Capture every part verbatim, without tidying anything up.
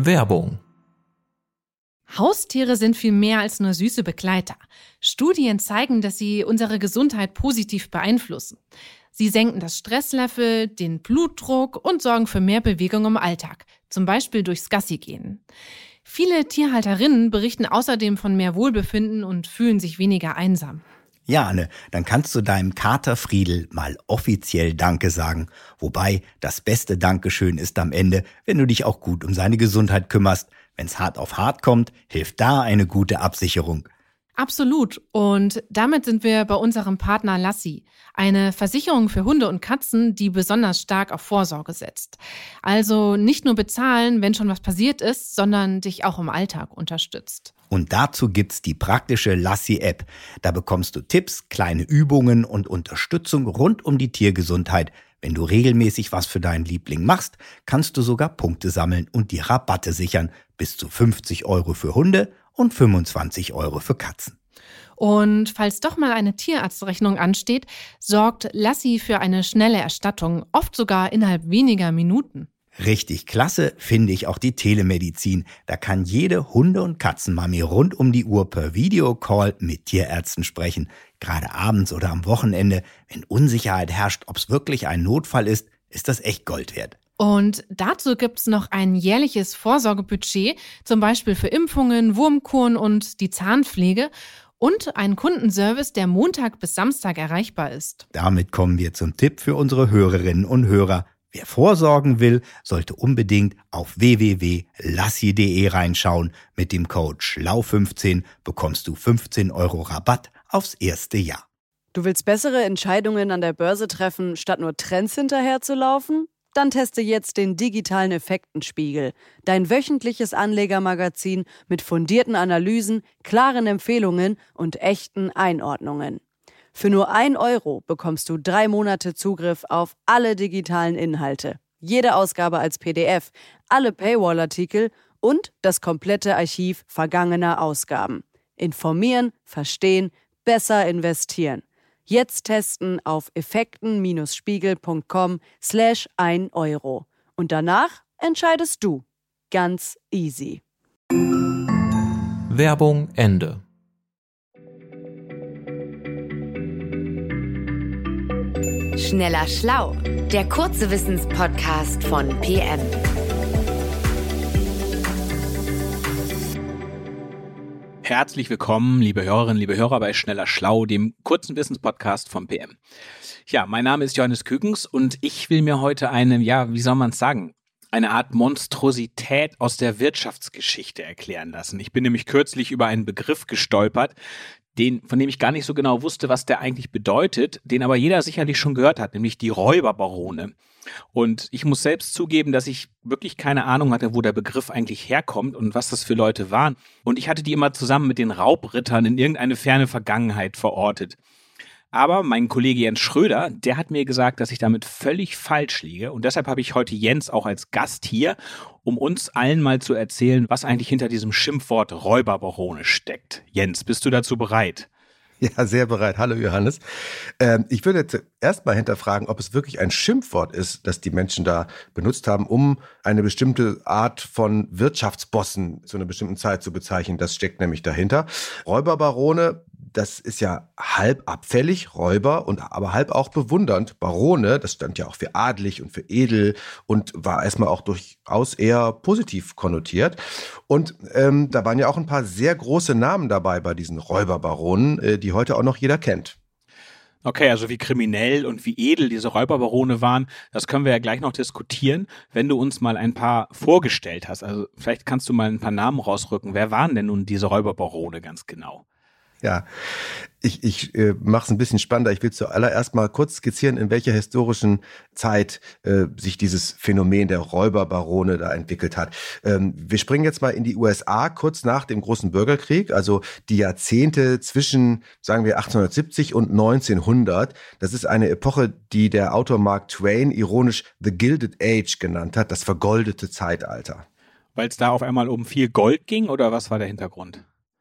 Werbung. Haustiere sind viel mehr als nur süße Begleiter. Studien zeigen, dass sie unsere Gesundheit positiv beeinflussen. Sie senken das Stresslevel, den Blutdruck und sorgen für mehr Bewegung im Alltag, zum Beispiel durchs Gassigehen. Viele Tierhalterinnen berichten außerdem von mehr Wohlbefinden und fühlen sich weniger einsam. Ja, Anne, dann kannst du deinem Kater Friedel mal offiziell Danke sagen. Wobei, das beste Dankeschön ist am Ende, wenn du dich auch gut um seine Gesundheit kümmerst. Wenn's hart auf hart kommt, hilft da eine gute Absicherung. Absolut. Und damit sind wir bei unserem Partner Lassi, eine Versicherung für Hunde und Katzen, die besonders stark auf Vorsorge setzt. Also nicht nur bezahlen, wenn schon was passiert ist, sondern dich auch im Alltag unterstützt. Und dazu gibt's die praktische Lassi-App. Da bekommst du Tipps, kleine Übungen und Unterstützung rund um die Tiergesundheit. Wenn du regelmäßig was für deinen Liebling machst, kannst du sogar Punkte sammeln und die Rabatte sichern. Bis zu fünfzig Euro für Hunde und fünfundzwanzig Euro für Katzen. Und falls doch mal eine Tierarztrechnung ansteht, sorgt Lassi für eine schnelle Erstattung, oft sogar innerhalb weniger Minuten. Richtig klasse finde ich auch die Telemedizin. Da kann jede Hunde- und Katzenmami rund um die Uhr per Videocall mit Tierärzten sprechen. Gerade abends oder am Wochenende, wenn Unsicherheit herrscht, ob es wirklich ein Notfall ist, ist das echt Gold wert. Und dazu gibt's noch ein jährliches Vorsorgebudget, zum Beispiel für Impfungen, Wurmkuren und die Zahnpflege und einen Kundenservice, der Montag bis Samstag erreichbar ist. Damit kommen wir zum Tipp für unsere Hörerinnen und Hörer. Wer vorsorgen will, sollte unbedingt auf w w w punkt lassi punkt de reinschauen. Mit dem Code schlau fünfzehn bekommst du fünfzehn Euro Rabatt aufs erste Jahr. Du willst bessere Entscheidungen an der Börse treffen, statt nur Trends hinterherzulaufen? Dann teste jetzt den digitalen Effektenspiegel, dein wöchentliches Anlegermagazin mit fundierten Analysen, klaren Empfehlungen und echten Einordnungen. Für nur ein Euro bekommst du drei Monate Zugriff auf alle digitalen Inhalte, jede Ausgabe als P D F, alle Paywall-Artikel und das komplette Archiv vergangener Ausgaben. Informieren, verstehen, besser investieren. Jetzt testen auf effekten-spiegel.com slash ein Euro. Und danach entscheidest du. Ganz easy. Werbung Ende. Schneller Schlau, der kurze Wissenspodcast von P M. Herzlich willkommen, liebe Hörerinnen, liebe Hörer bei Schneller Schlau, dem kurzen Wissenspodcast vom P M. Ja, mein Name ist Johannes Kükens und ich will mir heute eine, ja, wie soll man es sagen, eine Art Monstrosität aus der Wirtschaftsgeschichte erklären lassen. Ich bin nämlich kürzlich über einen Begriff gestolpert, den, von dem ich gar nicht so genau wusste, was der eigentlich bedeutet, den aber jeder sicherlich schon gehört hat, nämlich die Räuberbarone. Und ich muss selbst zugeben, dass ich wirklich keine Ahnung hatte, wo der Begriff eigentlich herkommt und was das für Leute waren. Und ich hatte die immer zusammen mit den Raubrittern in irgendeine ferne Vergangenheit verortet. Aber mein Kollege Jens Schröder, der hat mir gesagt, dass ich damit völlig falsch liege. Und deshalb habe ich heute Jens auch als Gast hier, um uns allen mal zu erzählen, was eigentlich hinter diesem Schimpfwort Räuberbarone steckt. Jens, bist du dazu bereit? Ja, sehr bereit. Hallo Johannes. Ähm, ich würde jetzt erstmal hinterfragen, ob es wirklich ein Schimpfwort ist, das die Menschen da benutzt haben, um eine bestimmte Art von Wirtschaftsbossen zu einer bestimmten Zeit zu bezeichnen. Das steckt nämlich dahinter. Räuberbarone, das ist ja halb abfällig, Räuber, und aber halb auch bewundernd. Barone, das stand ja auch für adlig und für edel und war erstmal auch durchaus eher positiv konnotiert. Und ähm, da waren ja auch ein paar sehr große Namen dabei bei diesen Räuberbaronen, äh, die heute auch noch jeder kennt. Okay, also wie kriminell und wie edel diese Räuberbarone waren, das können wir ja gleich noch diskutieren, wenn du uns mal ein paar vorgestellt hast. Also vielleicht kannst du mal ein paar Namen rausrücken. Wer waren denn nun diese Räuberbarone ganz genau? Ja, ich, ich äh, mache es ein bisschen spannender. Ich will zuallererst mal kurz skizzieren, in welcher historischen Zeit äh, sich dieses Phänomen der Räuberbarone da entwickelt hat. Ähm, wir springen jetzt mal in die U S A kurz nach dem großen Bürgerkrieg, also die Jahrzehnte zwischen, sagen wir, achtzehnhundertsiebzig und neunzehnhundert. Das ist eine Epoche, die der Autor Mark Twain ironisch The Gilded Age genannt hat, das vergoldete Zeitalter. Weil es da auf einmal um viel Gold ging, oder was war der Hintergrund?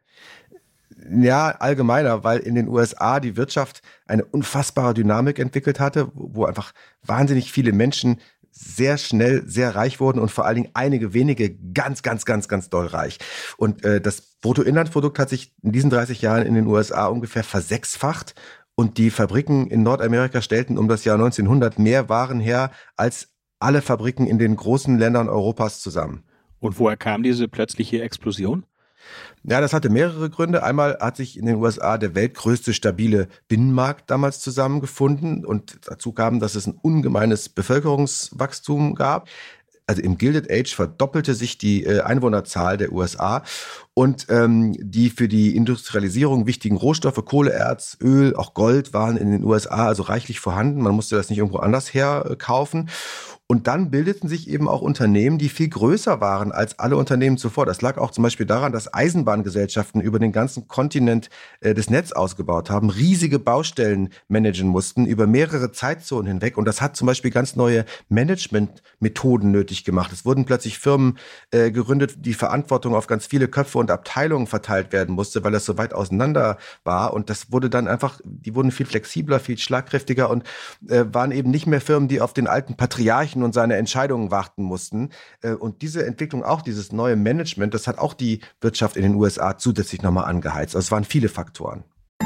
Ja, allgemeiner, weil in den U S A die Wirtschaft eine unfassbare Dynamik entwickelt hatte, wo einfach wahnsinnig viele Menschen sehr schnell sehr reich wurden und vor allen Dingen einige wenige ganz, ganz, ganz, ganz doll reich. Und äh, das Bruttoinlandsprodukt hat sich in diesen dreißig Jahren in den U S A ungefähr versechsfacht und die Fabriken in Nordamerika stellten um das Jahr neunzehnhundert mehr Waren her als alle Fabriken in den großen Ländern Europas zusammen. Und woher kam diese plötzliche Explosion? Ja, das hatte mehrere Gründe. Einmal hat sich in den U S A der weltgrößte stabile Binnenmarkt damals zusammengefunden und dazu kam, dass es ein ungemeines Bevölkerungswachstum gab. Also im Gilded Age verdoppelte sich die äh, Einwohnerzahl der U S A und ähm, die für die Industrialisierung wichtigen Rohstoffe, Kohleerz, Öl, auch Gold waren in den U S A also reichlich vorhanden. Man musste das nicht irgendwo anders herkaufen. Und dann bildeten sich eben auch Unternehmen, die viel größer waren als alle Unternehmen zuvor. Das lag auch zum Beispiel daran, dass Eisenbahngesellschaften über den ganzen Kontinent äh, das Netz ausgebaut haben, riesige Baustellen managen mussten über mehrere Zeitzonen hinweg. Und das hat zum Beispiel ganz neue Managementmethoden nötig gemacht. Es wurden plötzlich Firmen äh, gegründet, die Verantwortung auf ganz viele Köpfe und Abteilungen verteilt werden musste, weil das so weit auseinander war. Und das wurde dann einfach, die wurden viel flexibler, viel schlagkräftiger und äh, waren eben nicht mehr Firmen, die auf den alten Patriarchen und seine Entscheidungen warten mussten. Und diese Entwicklung, auch dieses neue Management, das hat auch die Wirtschaft in den U S A zusätzlich nochmal angeheizt. Also es waren viele Faktoren.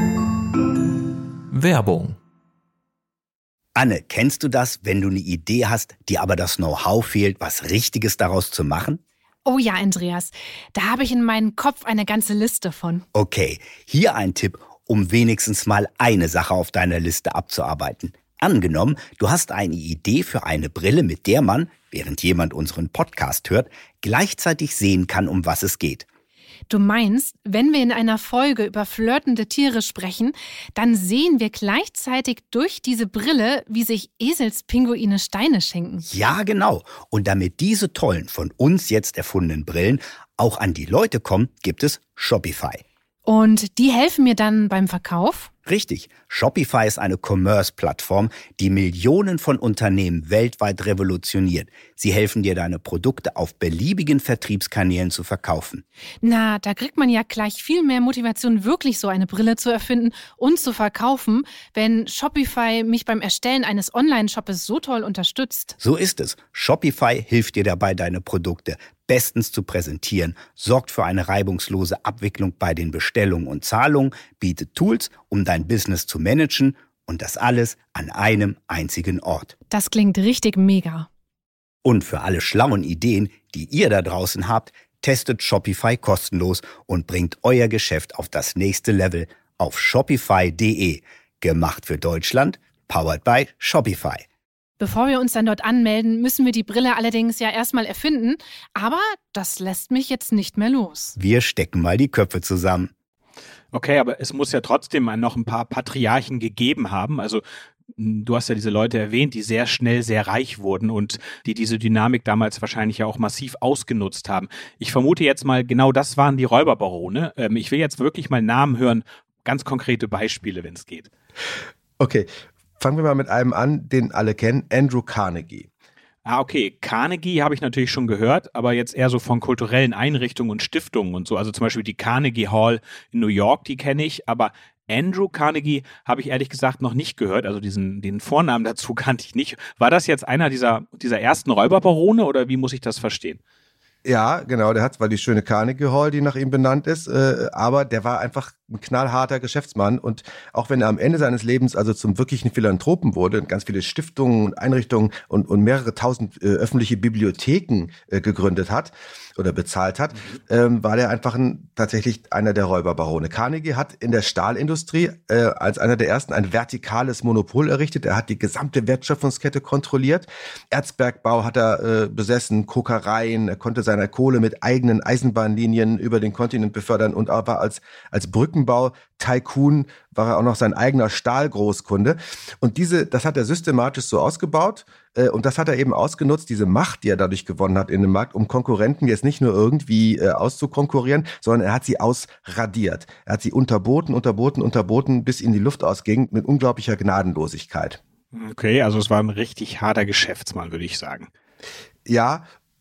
Werbung. Anne, kennst du das, wenn du eine Idee hast, dir aber das Know-how fehlt, was Richtiges daraus zu machen? Oh ja, Andreas, da habe ich in meinem Kopf eine ganze Liste von. Okay, hier ein Tipp, um wenigstens mal eine Sache auf deiner Liste abzuarbeiten. Angenommen, du hast eine Idee für eine Brille, mit der man, während jemand unseren Podcast hört, gleichzeitig sehen kann, um was es geht. Du meinst, wenn wir in einer Folge über flirtende Tiere sprechen, dann sehen wir gleichzeitig durch diese Brille, wie sich Eselspinguine Steine schenken. Ja, genau. Und damit diese tollen, von uns jetzt erfundenen Brillen auch an die Leute kommen, gibt es Shopify. Und die helfen mir dann beim Verkauf? Richtig. Shopify ist eine Commerce-Plattform, die Millionen von Unternehmen weltweit revolutioniert. Sie helfen dir, deine Produkte auf beliebigen Vertriebskanälen zu verkaufen. Na, da kriegt man ja gleich viel mehr Motivation, wirklich so eine Brille zu erfinden und zu verkaufen, wenn Shopify mich beim Erstellen eines Online-Shoppes so toll unterstützt. So ist es. Shopify hilft dir dabei, deine Produkte bestens zu präsentieren, sorgt für eine reibungslose Abwicklung bei den Bestellungen und Zahlungen, bietet Tools, um dein Business zu managen und das alles an einem einzigen Ort. Das klingt richtig mega. Und für alle schlauen Ideen, die ihr da draußen habt, testet Shopify kostenlos und bringt euer Geschäft auf das nächste Level auf shopify punkt de. Gemacht für Deutschland, powered by Shopify. Bevor wir uns dann dort anmelden, müssen wir die Brille allerdings ja erstmal erfinden. Aber das lässt mich jetzt nicht mehr los. Wir stecken mal die Köpfe zusammen. Okay, aber es muss ja trotzdem noch ein paar Patriarchen gegeben haben. Also du hast ja diese Leute erwähnt, die sehr schnell sehr reich wurden und die diese Dynamik damals wahrscheinlich ja auch massiv ausgenutzt haben. Ich vermute jetzt mal, genau das waren die Räuberbarone. Ähm, ich will jetzt wirklich mal Namen hören, ganz konkrete Beispiele, wenn es geht. Okay. Fangen wir mal mit einem an, den alle kennen, Andrew Carnegie. Ah, okay. Carnegie habe ich natürlich schon gehört, aber jetzt eher so von kulturellen Einrichtungen und Stiftungen und so. Also zum Beispiel die Carnegie Hall in New York, die kenne ich, aber Andrew Carnegie habe ich ehrlich gesagt noch nicht gehört. Also diesen den Vornamen dazu kannte ich nicht. War das jetzt einer dieser, dieser ersten Räuberbarone oder wie muss ich das verstehen? Ja, genau, der hat zwar die schöne Carnegie Hall, die nach ihm benannt ist, äh, aber der war einfach ein knallharter Geschäftsmann und auch wenn er am Ende seines Lebens also zum wirklichen Philanthropen wurde und ganz viele Stiftungen und Einrichtungen und, und mehrere tausend äh, öffentliche Bibliotheken äh, gegründet hat oder bezahlt hat, ähm, war der einfach ein, tatsächlich einer der Räuberbarone. Carnegie hat in der Stahlindustrie äh, als einer der ersten ein vertikales Monopol errichtet. Er hat die gesamte Wertschöpfungskette kontrolliert. Erzbergbau hat er äh, besessen, Kokereien, er konnte seine Kohle mit eigenen Eisenbahnlinien über den Kontinent befördern und aber als, als Brückenbau-Tycoon war er auch noch sein eigener Stahlgroßkunde. Und diese, das hat er systematisch so ausgebaut. Äh, und das hat er eben ausgenutzt, diese Macht, die er dadurch gewonnen hat in dem Markt, um Konkurrenten jetzt nicht nur irgendwie äh, auszukonkurrieren, sondern er hat sie ausradiert. Er hat sie unterboten, unterboten, unterboten, bis ihnen die Luft ausging, mit unglaublicher Gnadenlosigkeit. Okay, also es war ein richtig harter Geschäftsmann, würde ich sagen. Ja,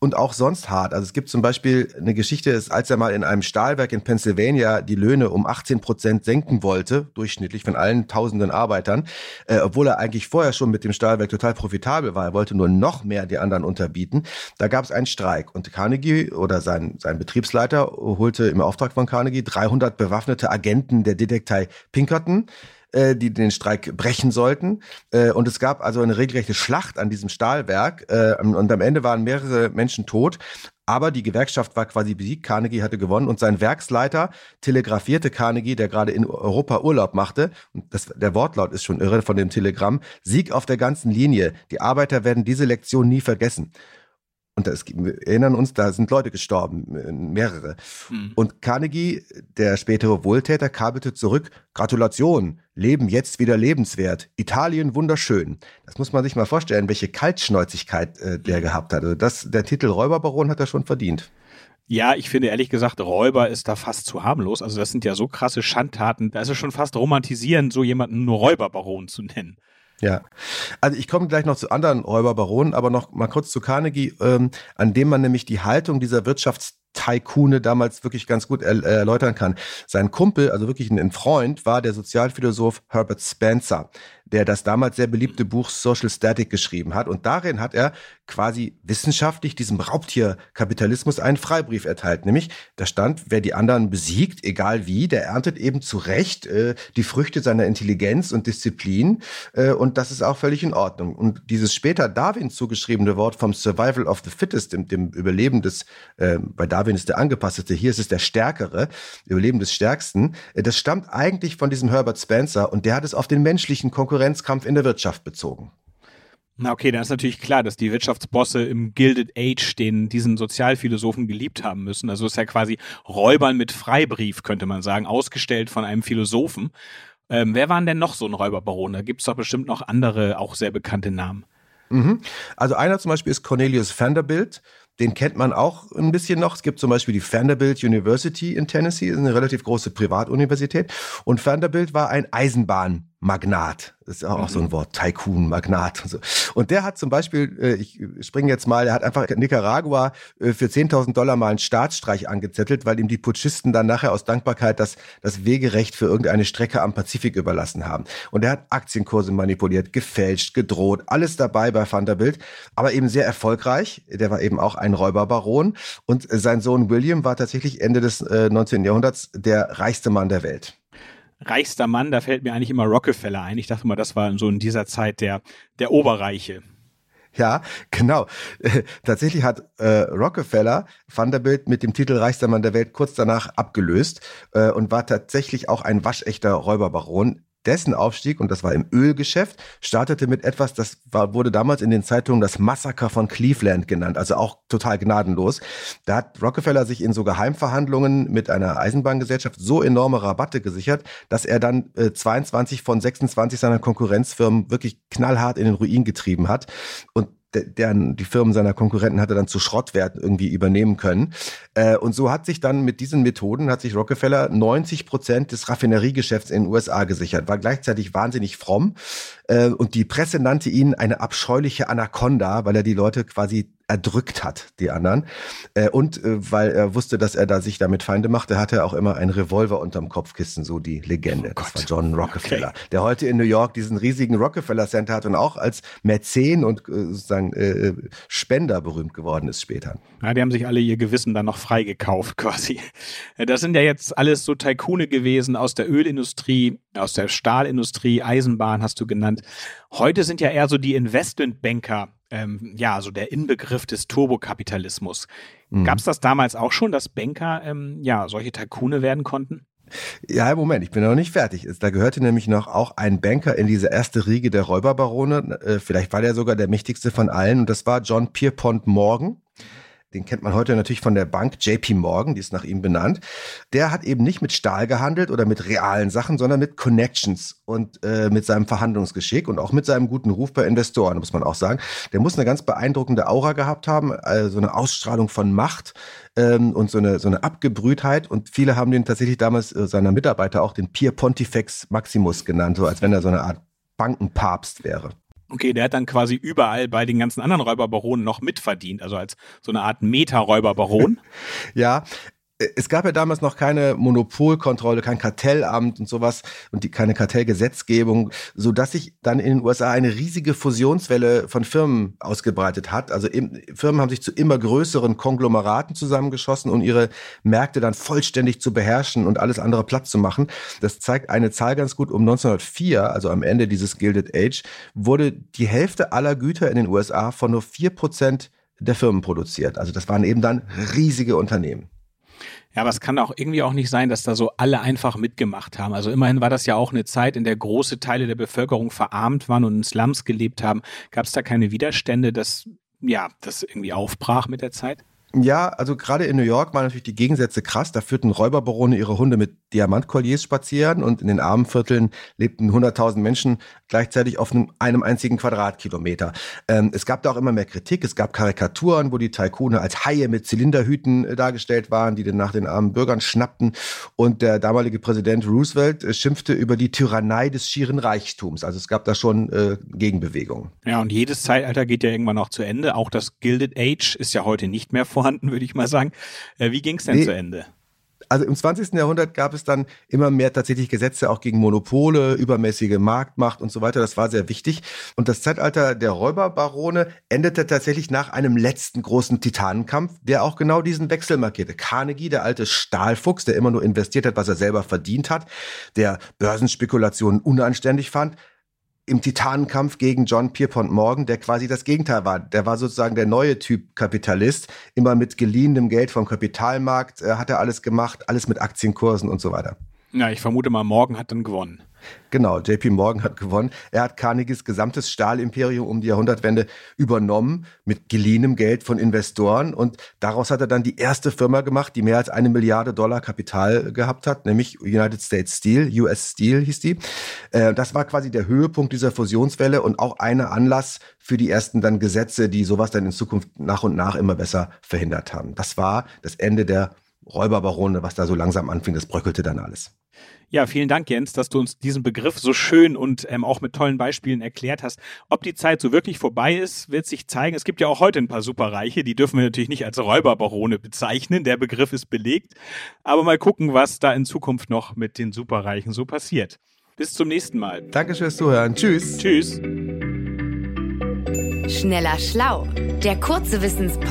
und auch sonst hart. Also es gibt zum Beispiel eine Geschichte, als er mal in einem Stahlwerk in Pennsylvania die Löhne um achtzehn Prozent senken wollte, durchschnittlich von allen tausenden Arbeitern, äh, obwohl er eigentlich vorher schon mit dem Stahlwerk total profitabel war. Er wollte nur noch mehr die anderen unterbieten. Da gab es einen Streik und Carnegie oder sein, sein Betriebsleiter holte im Auftrag von Carnegie dreihundert bewaffnete Agenten der Detektei Pinkerton, die den Streik brechen sollten. Und es gab also eine regelrechte Schlacht an diesem Stahlwerk. Und am Ende waren mehrere Menschen tot. Aber die Gewerkschaft war quasi besiegt. Carnegie hatte gewonnen. Und sein Werksleiter telegrafierte Carnegie, der gerade in Europa Urlaub machte. Und das, der Wortlaut ist schon irre von dem Telegramm. Sieg auf der ganzen Linie. Die Arbeiter werden diese Lektion nie vergessen. Und das, wir erinnern uns, da sind Leute gestorben, mehrere. Hm. Und Carnegie, der spätere Wohltäter, kabelte zurück: Gratulation, Leben jetzt wieder lebenswert, Italien wunderschön. Das muss man sich mal vorstellen, welche Kaltschnäuzigkeit äh, der hm. gehabt hat. Also das, der Titel Räuberbaron hat er schon verdient. Ja, ich finde ehrlich gesagt, Räuber ist da fast zu harmlos. Also das sind ja so krasse Schandtaten, da ist es schon fast romantisierend, so jemanden nur Räuberbaron zu nennen. Ja, also ich komme gleich noch zu anderen Räuberbaronen, aber noch mal kurz zu Carnegie, ähm, an dem man nämlich die Haltung dieser Wirtschaftstycoone damals wirklich ganz gut er- erläutern kann. Sein Kumpel, also wirklich ein Freund, war der Sozialphilosoph Herbert Spencer, der das damals sehr beliebte Buch Social Static geschrieben hat. Und darin hat er quasi wissenschaftlich diesem Raubtierkapitalismus einen Freibrief erteilt. Nämlich, da stand, wer die anderen besiegt, egal wie, der erntet eben zu Recht äh, die Früchte seiner Intelligenz und Disziplin. Äh, und das ist auch völlig in Ordnung. Und dieses später Darwin zugeschriebene Wort vom Survival of the Fittest, dem, dem Überleben des, äh, bei Darwin ist der Angepasste, hier ist es der Stärkere, Überleben des Stärksten, äh, das stammt eigentlich von diesem Herbert Spencer und der hat es auf den menschlichen Konkurrenzkampf in der Wirtschaft bezogen. Na okay, dann ist natürlich klar, dass die Wirtschaftsbosse im Gilded Age den diesen Sozialphilosophen geliebt haben müssen. Also ist ja quasi Räubern mit Freibrief, könnte man sagen, ausgestellt von einem Philosophen. Ähm, wer waren denn noch so ein Räuberbaron? Da gibt es doch bestimmt noch andere, auch sehr bekannte Namen. Mhm. Also einer zum Beispiel ist Cornelius Vanderbilt. Den kennt man auch ein bisschen noch. Es gibt zum Beispiel die Vanderbilt University in Tennessee, das ist eine relativ große Privatuniversität. Und Vanderbilt war ein Eisenbahnmagnat. Das ist auch mhm. so ein Wort, Tycoon, Magnat. Und, so. Und der hat zum Beispiel, ich springe jetzt mal, der hat einfach Nicaragua für zehntausend Dollar mal einen Staatsstreich angezettelt, weil ihm die Putschisten dann nachher aus Dankbarkeit das, das Wegerecht für irgendeine Strecke am Pazifik überlassen haben. Und er hat Aktienkurse manipuliert, gefälscht, gedroht, alles dabei bei Vanderbilt, aber eben sehr erfolgreich. Der war eben auch ein Räuberbaron und sein Sohn William war tatsächlich Ende des äh, neunzehnten Jahrhunderts der reichste Mann der Welt. Reichster Mann, da fällt mir eigentlich immer Rockefeller ein. Ich dachte mal, das war so in dieser Zeit der, der Oberreiche. Ja, genau. Äh, tatsächlich hat äh, Rockefeller Vanderbilt mit dem Titel reichster Mann der Welt kurz danach abgelöst äh, und war tatsächlich auch ein waschechter Räuberbaron. Dessen Aufstieg, und das war im Ölgeschäft, startete mit etwas, das war, wurde damals in den Zeitungen das Massaker von Cleveland genannt, also auch total gnadenlos. Da hat Rockefeller sich in so Geheimverhandlungen mit einer Eisenbahngesellschaft so enorme Rabatte gesichert, dass er dann äh, zweiundzwanzig von sechsundzwanzig seiner Konkurrenzfirmen wirklich knallhart in den Ruin getrieben hat. Und deren die Firmen seiner Konkurrenten hatte dann zu Schrottwerten irgendwie übernehmen können. Äh, und so hat sich dann mit diesen Methoden, hat sich Rockefeller neunzig Prozent des Raffineriegeschäfts in den U S A gesichert, war gleichzeitig wahnsinnig fromm. Äh, und die Presse nannte ihn eine abscheuliche Anaconda, weil er die Leute quasi erdrückt hat, die anderen. Äh, und äh, weil er wusste, dass er da sich damit Feinde machte, hatte er auch immer einen Revolver unterm Kopfkissen, so die Legende. Oh das war John Rockefeller, okay. Der heute in New York diesen riesigen Rockefeller Center hat und auch als Mäzen und äh, sozusagen äh, Spender berühmt geworden ist später. Ja, die haben sich alle ihr Gewissen dann noch freigekauft quasi. Das sind ja jetzt alles so Tycoone gewesen aus der Ölindustrie, aus der Stahlindustrie, Eisenbahn hast du genannt. Heute sind ja eher so die Investmentbanker, ähm, ja, so der Inbegriff des Turbokapitalismus. Mhm. Gab es das damals auch schon, dass Banker ähm, ja solche Tycoone werden konnten? Ja, Moment, ich bin noch nicht fertig. Da gehörte nämlich noch auch ein Banker in diese erste Riege der Räuberbarone. Äh, vielleicht war der sogar der mächtigste von allen. Und das war John Pierpont Morgan. Den kennt man heute natürlich von der Bank J P Morgan, die ist nach ihm benannt. Der hat eben nicht mit Stahl gehandelt oder mit realen Sachen, sondern mit Connections und äh, mit seinem Verhandlungsgeschick und auch mit seinem guten Ruf bei Investoren, muss man auch sagen. Der muss eine ganz beeindruckende Aura gehabt haben, also so eine Ausstrahlung von Macht ähm, und so eine so eine Abgebrühtheit. Und viele haben den tatsächlich damals, äh, seiner Mitarbeiter, auch den Pier Pontifex Maximus genannt, so als wenn er so eine Art Bankenpapst wäre. Okay, der hat dann quasi überall bei den ganzen anderen Räuberbaronen noch mitverdient, also als so eine Art Meta-Räuberbaron. Ja, es gab ja damals noch keine Monopolkontrolle, kein Kartellamt und sowas und die, keine Kartellgesetzgebung, sodass sich dann in den U S A eine riesige Fusionswelle von Firmen ausgebreitet hat. Also im, Firmen haben sich zu immer größeren Konglomeraten zusammengeschossen, um ihre Märkte dann vollständig zu beherrschen und alles andere platt zu machen. Das zeigt eine Zahl ganz gut. Um neunzehnhundertvier, also am Ende dieses Gilded Age, wurde die Hälfte aller Güter in den U S A von nur vier Prozent der Firmen produziert. Also das waren eben dann riesige Unternehmen. Ja, aber es kann auch irgendwie auch nicht sein, dass da so alle einfach mitgemacht haben. Also immerhin war das ja auch eine Zeit, in der große Teile der Bevölkerung verarmt waren und in Slums gelebt haben. Gab es da keine Widerstände, dass ja das irgendwie aufbrach mit der Zeit? Ja, also gerade in New York waren natürlich die Gegensätze krass. Da führten Räuberbarone ihre Hunde mit Diamantkolliers spazieren und in den armen Vierteln lebten hunderttausend Menschen gleichzeitig auf einem, einem einzigen Quadratkilometer. Ähm, es gab da auch immer mehr Kritik. Es gab Karikaturen, wo die Tycoone als Haie mit Zylinderhüten äh, dargestellt waren, die dann nach den armen Bürgern schnappten. Und der damalige Präsident Roosevelt äh, schimpfte über die Tyrannei des schieren Reichtums. Also es gab da schon äh, Gegenbewegungen. Ja, und jedes Zeitalter geht ja irgendwann noch zu Ende. Auch das Gilded Age ist ja heute nicht mehr vorhanden, würde ich mal sagen. Äh, wie ging es denn nee. zu Ende? Also im zwanzigsten Jahrhundert gab es dann immer mehr tatsächlich Gesetze auch gegen Monopole, übermäßige Marktmacht und so weiter. Das war sehr wichtig. Und das Zeitalter der Räuberbarone endete tatsächlich nach einem letzten großen Titanenkampf, der auch genau diesen Wechsel markierte. Carnegie, der alte Stahlfuchs, der immer nur investiert hat, was er selber verdient hat, der Börsenspekulationen unanständig fand, im Titanenkampf gegen John Pierpont Morgan, der quasi das Gegenteil war. Der war sozusagen der neue Typ Kapitalist, immer mit geliehenem Geld vom Kapitalmarkt, äh, hat er alles gemacht, alles mit Aktienkursen und so weiter. Ja, ich vermute mal, Morgan hat dann gewonnen. Genau, J P Morgan hat gewonnen. Er hat Carnegies gesamtes Stahlimperium um die Jahrhundertwende übernommen mit geliehenem Geld von Investoren und daraus hat er dann die erste Firma gemacht, die mehr als eine Milliarde Dollar Kapital gehabt hat, nämlich United States Steel, U S Steel hieß die. Das war quasi der Höhepunkt dieser Fusionswelle und auch ein Anlass für die ersten dann Gesetze, die sowas dann in Zukunft nach und nach immer besser verhindert haben. Das war das Ende der Räuberbarone, was da so langsam anfing, das bröckelte dann alles. Ja, vielen Dank, Jens, dass du uns diesen Begriff so schön und ähm, auch mit tollen Beispielen erklärt hast. Ob die Zeit so wirklich vorbei ist, wird sich zeigen. Es gibt ja auch heute ein paar Superreiche, die dürfen wir natürlich nicht als Räuberbarone bezeichnen. Der Begriff ist belegt. Aber mal gucken, was da in Zukunft noch mit den Superreichen so passiert. Bis zum nächsten Mal. Danke fürs Zuhören. Tschüss. Tschüss. Schneller Schlau, der kurze Wissenspodcast